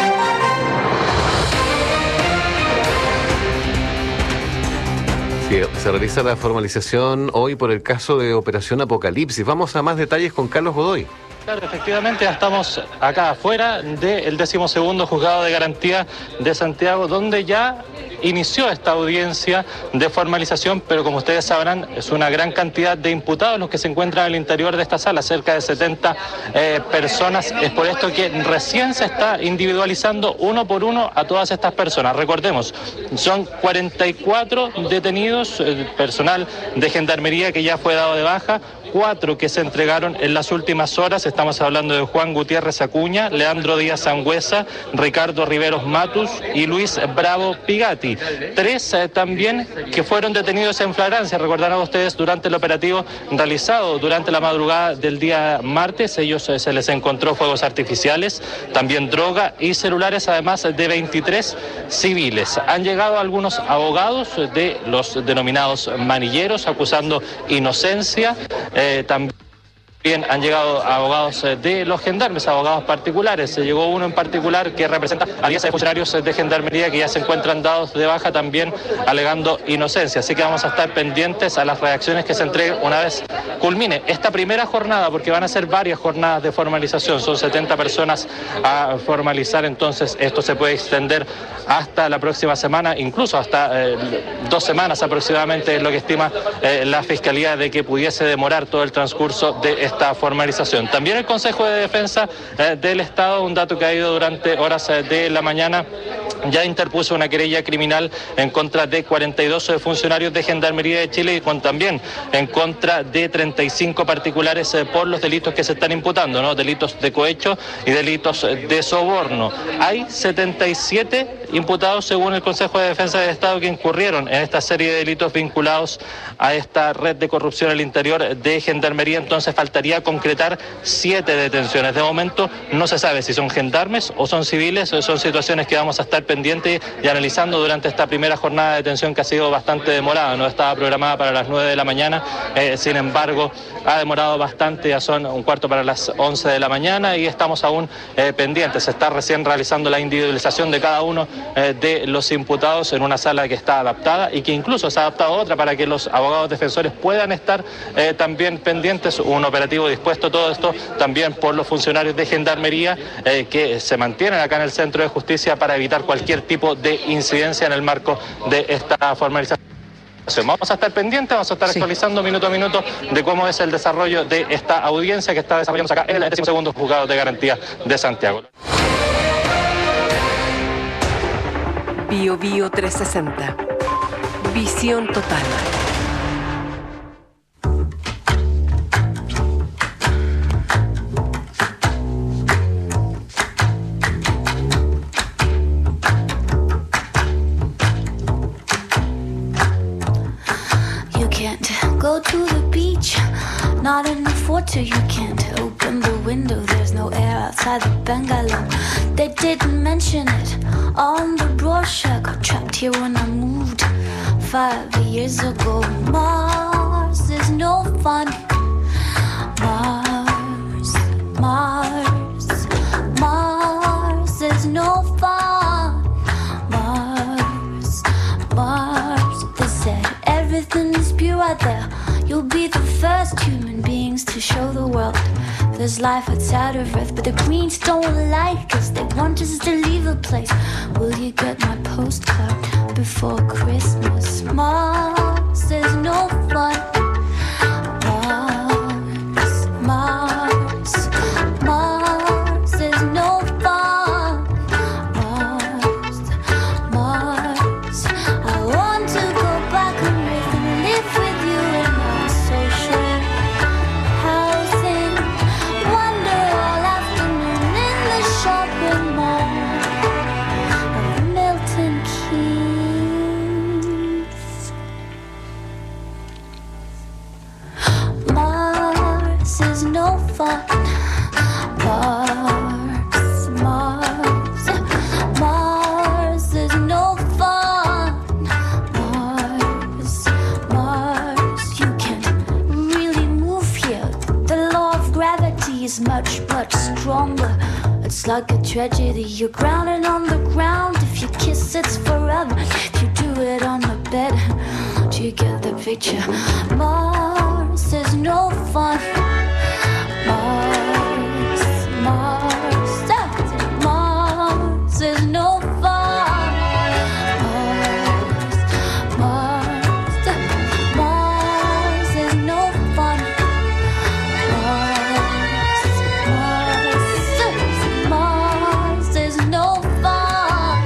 Sí, se realiza la formalización hoy por el caso de Operación Apocalipsis. Vamos a más detalles con Carlos Godoy. Claro, efectivamente, ya estamos acá afuera del 12º Juzgado de Garantía de Santiago, donde ya inició esta audiencia de formalización, pero como ustedes sabrán, es una gran cantidad de imputados los que se encuentran al interior de esta sala, cerca de 70 personas. Es por esto que recién se está individualizando uno por uno a todas estas personas. Recordemos, son 44 detenidos, personal de Gendarmería que ya fue dado de baja, 4 que se entregaron en las últimas horas. Estamos hablando de Juan Gutiérrez Acuña, Leandro Díaz Sangüesa, Ricardo Riveros Matus y Luis Bravo Pigatti. 3 también que fueron detenidos en flagrancia. Recordarán ustedes durante el operativo realizado durante la madrugada del día martes. Ellos se les encontró fuegos artificiales, también droga y celulares, además de 23 civiles. Han llegado algunos abogados de los denominados manilleros acusando inocencia. También han llegado abogados de los gendarmes, abogados particulares. Se llegó uno en particular que representa a 10 funcionarios de Gendarmería que ya se encuentran dados de baja, también alegando inocencia. Así que vamos a estar pendientes a las reacciones que se entreguen una vez culmine esta primera jornada, porque van a ser varias jornadas de formalización. Son 70 personas a formalizar, entonces esto se puede extender hasta la próxima semana, incluso hasta 2 semanas aproximadamente, es lo que estima la Fiscalía de que pudiese demorar todo el transcurso de esta formalización. También el Consejo de Defensa del Estado, un dato que ha ido durante horas de la mañana, ya interpuso una querella criminal en contra de 42 funcionarios de Gendarmería de Chile y también en contra de 35 particulares por los delitos que se están imputando, ¿no? Delitos de cohecho y delitos de soborno. Hay 77 imputados según el Consejo de Defensa del Estado que incurrieron en esta serie de delitos vinculados a esta red de corrupción al interior de Gendarmería. Entonces faltaría concretar 7 detenciones. De momento no se sabe si son gendarmes o son civiles. Son situaciones que vamos a estar pendientes y analizando durante esta primera jornada de detención, que ha sido bastante demorada. No estaba programada para las 9 de la mañana, sin embargo ha demorado bastante. Ya son un cuarto para las 11 de la mañana y estamos aún pendientes. Se está recién realizando la individualización de cada uno de los imputados en una sala que está adaptada y que incluso se ha adaptado otra para que los abogados defensores puedan estar también pendientes. Un operativo dispuesto, todo esto también por los funcionarios de Gendarmería que se mantienen acá en el Centro de Justicia para evitar cualquier tipo de incidencia en el marco de esta formalización. Vamos a estar pendientes, vamos a estar actualizando minuto a minuto de cómo es el desarrollo de esta audiencia que está desarrollando acá en el 12º Juzgado de Garantía de Santiago. Bio Bio 360. Visión total. Go to the beach, not in the photo. You can't open the window, there's no air outside the bungalow. They didn't mention it on the brochure. Got trapped here when I moved 5 years ago. Mars is no fun. Mars, Mars, Mars is no fun. Mars, Mars, they said everything is pure out there. You'll be the first human beings to show the world there's life outside of Earth. But the Greens don't like us, they want us to leave the place. Will you get my postcard before Christmas? Mars is no fun. Mars, Mars, Mars is no fun. Mars, Mars, I want to go back on Earth and live with you in our social housing. Wander all afternoon in the shopping mall of Milton Keynes. Mars is no fun. Mars, Mars, Mars is no fun. Mars, Mars, you can't really move here. The law of gravity is much, much stronger. It's like a tragedy. You're grounded on the ground. If you kiss, it's forever. If you do it on the bed, Do you get the picture? Mars is no fun. Mars is no fun. Mars is no fun. Mars is no fun.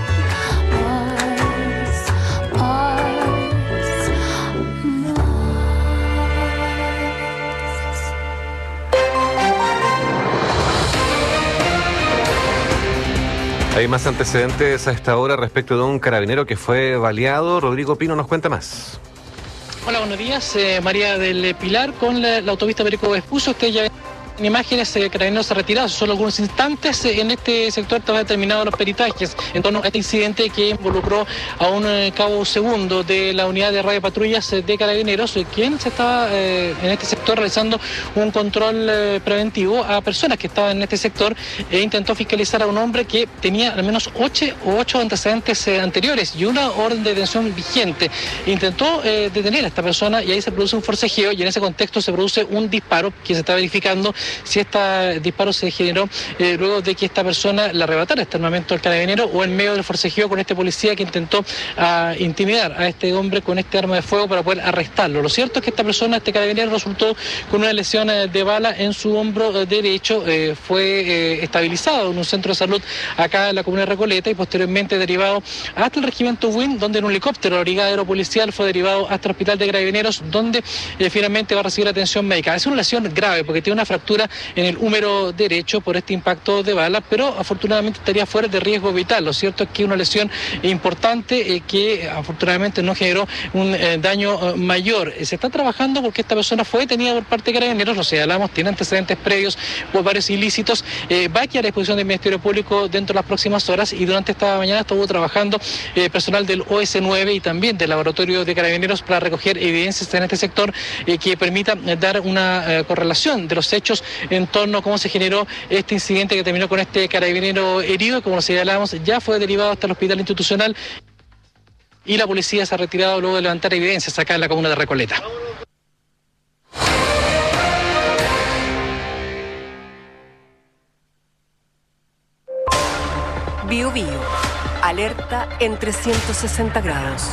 Hay más antecedentes a esta hora respecto de un carabinero que fue baleado. Rodrigo Pino nos cuenta más. Hola, buenos días. María del Pilar con la autopista Perico Vespucio. Usted ya en imágenes, carabineros retirados. Solo algunos instantes en este sector estaban terminados los peritajes en torno a este incidente que involucró a un cabo segundo de la unidad de radiopatrullas de carabineros, quien se estaba en este sector realizando un control preventivo a personas que estaban en este sector e intentó fiscalizar a un hombre que tenía al menos 8 antecedentes anteriores y una orden de detención vigente. Intentó detener a esta persona y ahí se produce un forcejeo y en ese contexto se produce un disparo que se está verificando si este disparo se generó luego de que esta persona le arrebatara este armamento al carabinero o en medio del forcejeo con este policía que intentó intimidar a este hombre con este arma de fuego para poder arrestarlo. Lo cierto es que esta persona, este carabinero, resultó con una lesión de bala en su hombro derecho, fue estabilizado en un centro de salud acá en la comuna de Recoleta y posteriormente derivado hasta el regimiento WIN, donde en un helicóptero la brigada aeropolicial fue derivado hasta el hospital de carabineros, donde finalmente va a recibir atención médica. Es una lesión grave porque tiene una fractura en el húmero derecho por este impacto de bala, pero afortunadamente estaría fuera de riesgo vital. Lo cierto es que es una lesión importante que afortunadamente no generó un daño mayor. Se está trabajando porque esta persona fue detenida por parte de carabineros, lo señalamos, tiene antecedentes previos por varios ilícitos, va a quedar a disposición del Ministerio Público dentro de las próximas horas y durante esta mañana estuvo trabajando personal del OS9 y también del Laboratorio de Carabineros para recoger evidencias en este sector que permita dar una correlación de los hechos en torno a cómo se generó este incidente que terminó con este carabinero herido. Como lo señalábamos, ya fue derivado hasta el hospital institucional y la policía se ha retirado luego de levantar evidencias acá en la comuna de Recoleta. Bio Bio, alerta en 360 grados.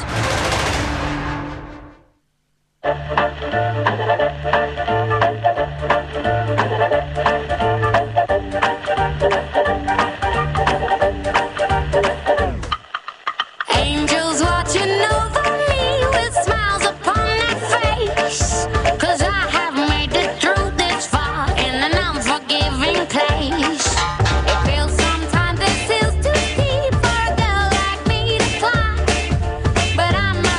Angels watching over me with smiles upon their face. 'Cause I have made it through this far in an unforgiving place. It feels sometimes this is too deep for a girl like me to climb. But I'm not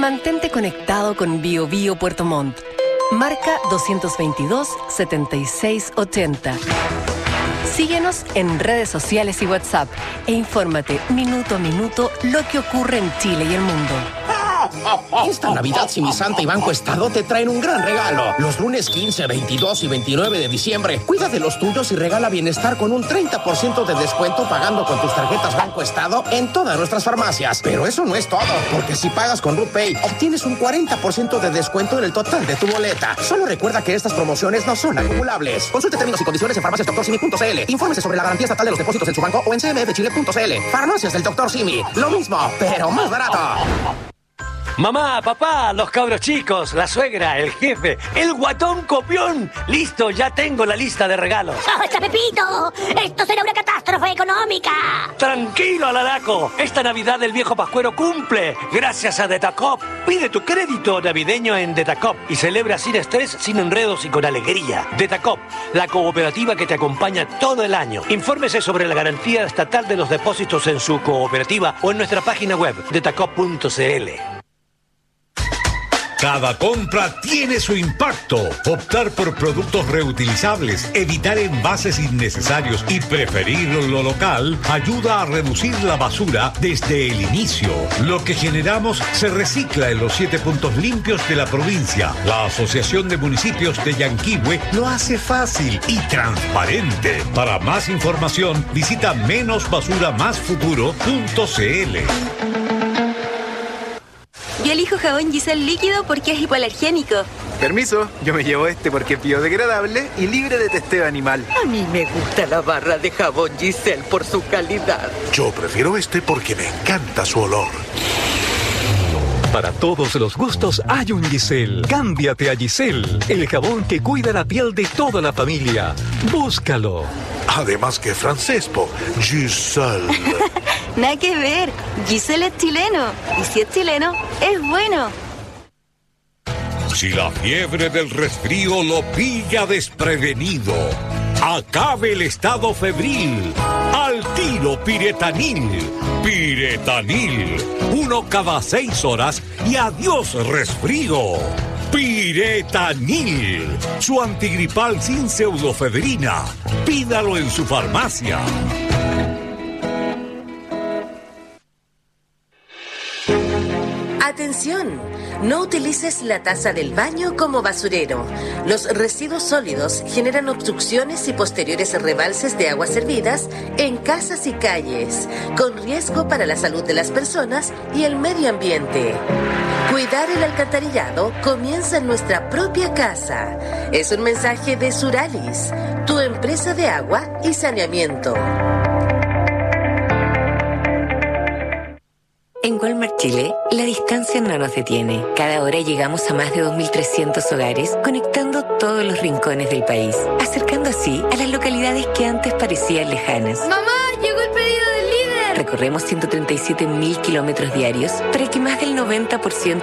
Mantente conectado con Bio Bio Puerto Montt. Marca 222-7680. Síguenos en redes sociales y WhatsApp e infórmate minuto a minuto lo que ocurre en Chile y el mundo. Esta Navidad, Simisanta y Banco Estado te traen un gran regalo. Los lunes 15, 22 y 29 de diciembre, cuida de los tuyos y regala bienestar con un 30% de descuento pagando con tus tarjetas Banco Estado en todas nuestras farmacias. Pero eso no es todo, porque si pagas con RuPay, obtienes un 40% de descuento en el total de tu boleta. Solo recuerda que estas promociones no son acumulables. Consulte términos y condiciones en farmaciasdoctorsimi.cl. Infórmese sobre la garantía estatal de los depósitos en su banco o en cmfchile.cl. Farmacias del Dr. Simi. Lo mismo, pero más barato. Mamá, papá, los cabros chicos, la suegra, el jefe, el guatón copión. Listo, ya tengo la lista de regalos. ¡Basta, Pepito! ¡Esto será una catástrofe económica! Tranquilo, Alaraco. Esta Navidad el viejo Pascuero cumple. Gracias a Detacop. Pide tu crédito navideño en Detacop y celebra sin estrés, sin enredos y con alegría. Detacop, la cooperativa que te acompaña todo el año. Infórmese sobre la garantía estatal de los depósitos en su cooperativa o en nuestra página web, detacop.cl. Cada compra tiene su impacto. Optar por productos reutilizables, evitar envases innecesarios y preferir lo local ayuda a reducir la basura desde el inicio. Lo que generamos se recicla en los 7 puntos limpios de la provincia. La Asociación de Municipios de Yanquihue lo hace fácil y transparente. Para más información, visita menosbasuramasfuturo.cl. Yo elijo jabón Giselle líquido porque es hipoalergénico. Permiso, yo me llevo este porque es biodegradable y libre de testeo animal. A mí me gusta la barra de jabón Giselle por su calidad. Yo prefiero este porque me encanta su olor. Para todos los gustos hay un Giselle. Cámbiate a Giselle, el jabón que cuida la piel de toda la familia. Búscalo. Además que francés, po. Giselle. Nada que ver. Giselle es chileno. Y si es chileno, es bueno. Si la fiebre del resfrío lo pilla desprevenido, acabe el estado febril. Al tiro Piretanil. Piretanil. 1 cada 6 horas y adiós resfrío. Piretanil. Su antigripal sin pseudofedrina. Pídalo en su farmacia. Atención, no utilices la taza del baño como basurero. Los residuos sólidos generan obstrucciones y posteriores rebalses de aguas servidas en casas y calles, con riesgo para la salud de las personas y el medio ambiente. Cuidar el alcantarillado comienza en nuestra propia casa. Es un mensaje de Suralis, tu empresa de agua y saneamiento. En Walmart Chile, la distancia no nos detiene. Cada hora llegamos a más de 2.300 hogares, conectando todos los rincones del país, acercando así a las localidades que antes parecían lejanas. ¡Mamá! ¡Llegó el pedido del líder! Recorremos 137.000 kilómetros diarios para que más del 90%